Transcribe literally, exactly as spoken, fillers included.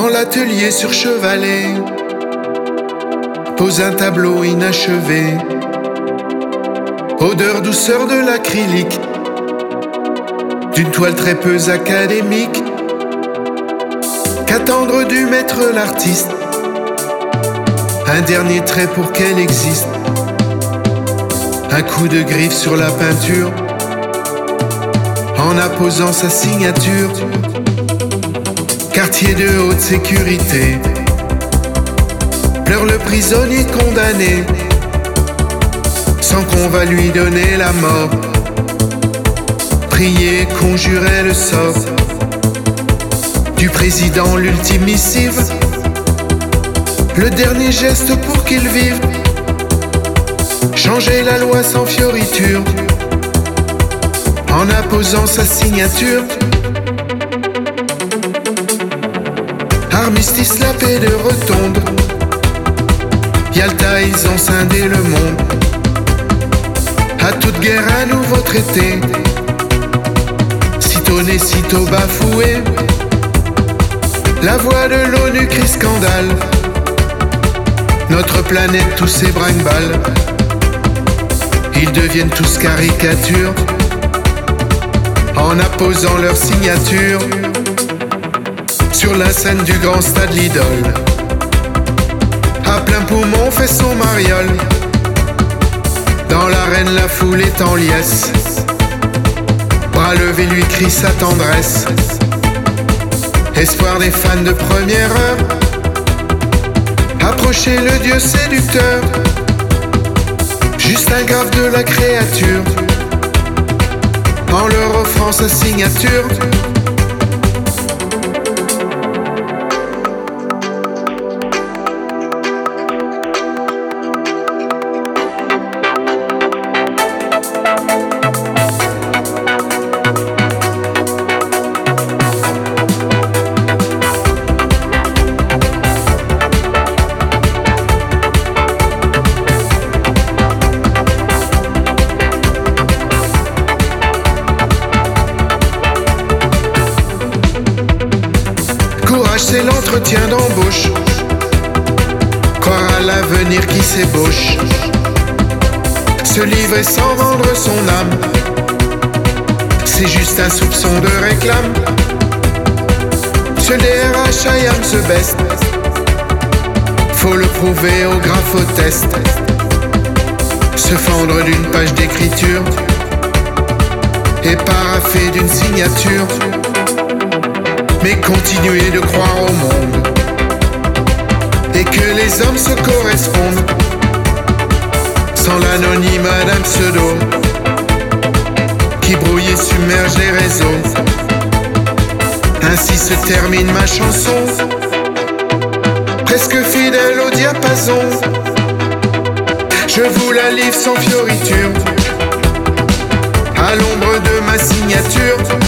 l'atelier surchevalé pose un tableau inachevé. Odeur, douceur de l'acrylique, d'une toile très peu académique. Qu'attendre du maître l'artiste? Un dernier trait pour qu'elle existe. Un coup de griffe sur la peinture, en apposant sa signature. Quartier de haute sécurité, pleure le prisonnier condamné, sans qu'on va lui donner la mort. Prier, conjurer le sort du président, l'ultime missive, le dernier geste pour qu'il vive. Changer la loi sans fioriture, en apposant sa signature. Armistice, la paix de Rotonde, Yalta, ils ont scindé le monde. À toute guerre, un nouveau traité, sitôt né, sitôt bafoué. La voix de l'ONU crie scandale, notre planète, tous ces brinque-balles. Ils deviennent tous caricatures, en apposant leur signature sur la scène du grand stade Lidl. À plein poumon fait son mariole, dans l'arène la foule est en liesse. Bras levés lui crie sa tendresse, espoir des fans de première heure. Approchez le dieu séducteur, juste un graphe de la créature, en leur offrant sa signature. C'est l'entretien d'embauche, croire à l'avenir qui s'ébauche, se livrer sans vendre son âme, c'est juste un soupçon de réclame. Ce D R H I am the best, faut le prouver au graphotest. Se fendre d'une page d'écriture et paraffer d'une signature, mais continuer de croire au monde et que les hommes se correspondent, sans l'anonymat d'un pseudo qui brouille et submerge les réseaux. Ainsi se termine ma chanson, presque fidèle au diapason. Je vous la livre sans fioriture, à l'ombre de ma signature.